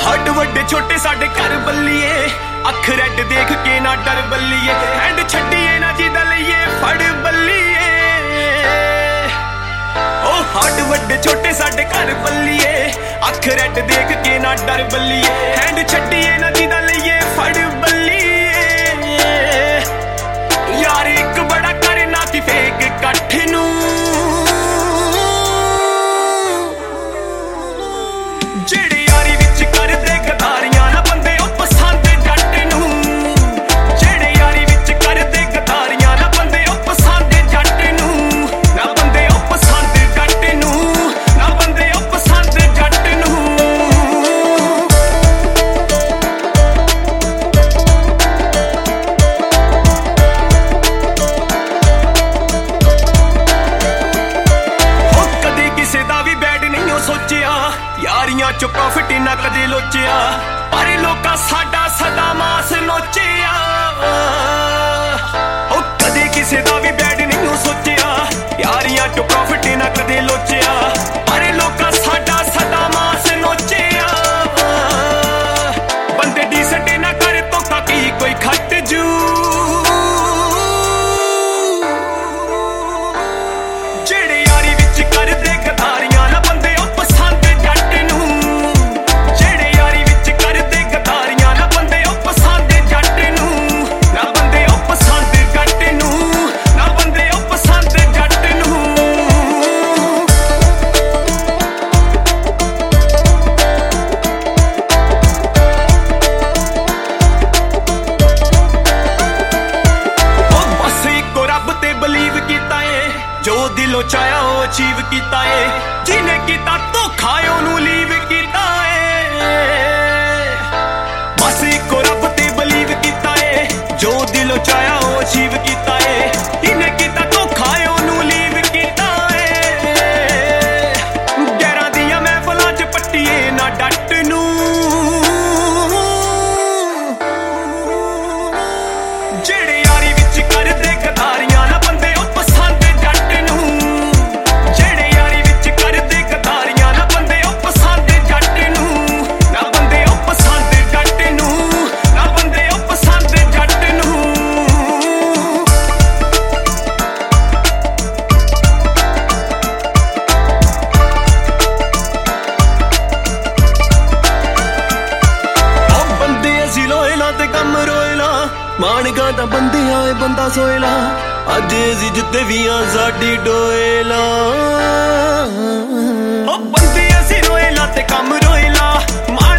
ਹੱਡ ਵੱਡੇ ਛੋਟੇ ਸਾਡੇ ਘਰ ਬੱਲੀਏ, ਅੱਖ ਰੈਡ ਦੇਖ ਕੇ ਨਾ ਡਰ ਬੱਲੀਏ, ਐਂਡ ਛੱਡੀਏ ਨਾ ਜਿਹਦਾ ਲਈਏ ਫੜ ਬੱਲੀਏ। ਉਹ ਹੱਡ ਵੱਡੇ ਛੋਟੇ ਸਾਡੇ ਘਰ ਬੱਲੀਏ, ਅੱਖ ਰੈਡ ਦੇਖ ਕੇ ਨਾ ਡਰ ਬੱਲੀਏ, ਐਂਡ ਛੱਡੀਏ ਨਾ ਜਿਹਦਾ ਲਈਏ ਫੜ ਬੱਲੀਏ। ਯਾਰ ਇੱਕ ਬੜਾ ਕਰਨਾ ਸੀ ਫੇਕ ਇਕੱਠ ਨੂੰ, ਜਿਹੜੇ ਯਾਰੀ ਵਿੱਚ ਕਰਦੇ ਗਦਾਰੀਆਂ ਨਾ ਬੰਦੇ ਉਹ ਪਸੰਦ ਜੱਟ ਨੂੰ, ਜਿਹੜੇ ਯਾਰੀ ਵਿੱਚ ਕਰਦੇ ਗਦਾਰੀਆਂ ਨਾ ਬੰਦੇ ਉਹ ਪਸੰਦ ਜੱਟ ਨੂੰ, ਨਾ ਬੰਦੇ ਉਹ ਪਸੰਦ ਜੱਟ ਨੂੰ, ਨਾ ਬੰਦੇ ਉਹ ਪਸੰਦ ਜੱਟ ਨੂੰ। ਉਹ ਕਦੇ ਕਿਸੇ ਦਾ ਵੀ ਬੈਡ ਨਹੀਂ ਉਹ ਸੋਚਿਆ, ਯਾਰੀਆਂ ਚੋਂ ਪ੍ਰੋਫਿਟ ਨਾ ਕਦੇ ਲੋਚਿਆ, ਪਰ ਲੋਕਾਂ ਸਾਡਾ ਸਦਾ ਮਾਸ ਨੋਚਿਆ। ਉਹ ਕਦੇ ਕਿਸੇ ਦਾ ਵੀ ਬੈਡ ਨਹੀਂ ਉਹ ਸੋਚਿਆ, ਯਾਰੀਆਂ ਚੋਂ ਪ੍ਰੋਫਿਟ ਨਾ ਕਦੇ ਲੋਚਿਆ, ਪਰ ਲੋਕਾਂ ਸਾਡਾ ਸਦਾ ਮਾਸ ਨੋਚਿਆ। ਬੰਦੇ ਡੀਸੈਂਟ ਨਾ ਕਰੇ ਧੋਖਾ ਕੀ ਕੋਈ ਖੱਟ ਜੂ, ਜਿਹੜੇ ਯਾਰੀ ਵਿੱਚ ਕਰਦੇ ਗਦਾਰੀਆਂ ਨਾ ਬੰਦੇ ਉਹ ਪਸੰਦ ਜੱਟ ਨੂੰ, ਜਿਹੜੇ ਯਾਰੀ ਵਿੱਚ ਕਰਦੇ ਗਦਾਰੀਆਂ ਨਾ ਬੰਦੇ ਉਹ ਪਸੰਦ ਜੱਟ ਨੂੰ, ਨਾ ਬੰਦੇ ਉਹ ਪਸੰਦ ਜੱਟ ਨੂੰ, ਨਾ ਬੰਦੇ ਉਹ ਪਸੰਦ ਜੱਟ ਨੂੰ। ਉਹ ਬਸ ਇੱਕੋ ਰੱਬ ਤੇ ਬਲੀਵ ਕੀਤਾ ਏ, ਜੋ ਦਿਲੋਂ ਚਾਹਿਆ ਉਹ ਅਚੀਵ ਕੀਤਾ ਏ, ਜਿਹਨੇ ਕੀਤਾ ਧੋਖਾ ਉਹਨੂੰ ਲੀਵ ਕੀਤਾ ਏ। ਬਸ ਇੱਕੋ ਰੱਬ ਤੇ ਬਲੀਵ ਕੀਤਾ ਏ, ਜੋ ਦਿਲੋਂ ਚਾਹਿਆ ਉਹ ਅਚੀਵ ਕੀਤਾ ਏ, ਜਿਹਨੇ ਕੀਤਾ ਧੋਖਾ ਉਹਨੂੰ ਲੀਵ ਕੀਤਾ ਏ। ਗੈਰਾਂ ਦੀਆਂ ਮਹਿਫਲਾਂ 'ਚ ਪੱਟੀਏ ਨਾ ਡੱਟ ਨੂੰ, ਜਿਹੜੇ ਯਾਰੀ ਵਿੱਚ ਕਰਦੇ ਗਦਾਰੀਆਂ ਨਾ ਬੰਦੇ ਉਹ ਪਸੰਦ ਜੱਟ ਨੂੰ, ਜਿਹੜੇ ਯਾਰੀ ਵਿੱਚ ਕਰਦੇ ਗਦਾਰੀਆਂ ਨਾ ਬੰਦੇ ਉਹ ਪਸੰਦ ਜੱਟ ਨੂੰ, ਨਾ ਬੰਦੇ ਉਹ ਪਸੰਦ ਜੱਟ ਨੂੰ, ਨਾ ਬੰਦੇ ਉਹ ਪਸੰਦ ਜੱਟ ਨੂੰ। ਉਹ ਬੰਦੇ ਅਸੀਂ ਲੋਇਲਾ ਤੇ ਕੰਮ ਰੋਇਲਾ, ਮਾਣਗਾ ਤਾਂ ਬੰਦਿਆਂ ਏ ਬੰਦਾ ਸੋਇਲਾ, ਅੱਜ ਅਸੀਂ ਜਿੱਤੇ ਵੀ ਆ ਸਾਡੀ ਡੋਇਲਾ। ਉਹ ਬੰਦੇ ਅਸੀਂ ਰੋਇਲਾ ਤੇ ਕੰਮ ਰੋਇਲਾ,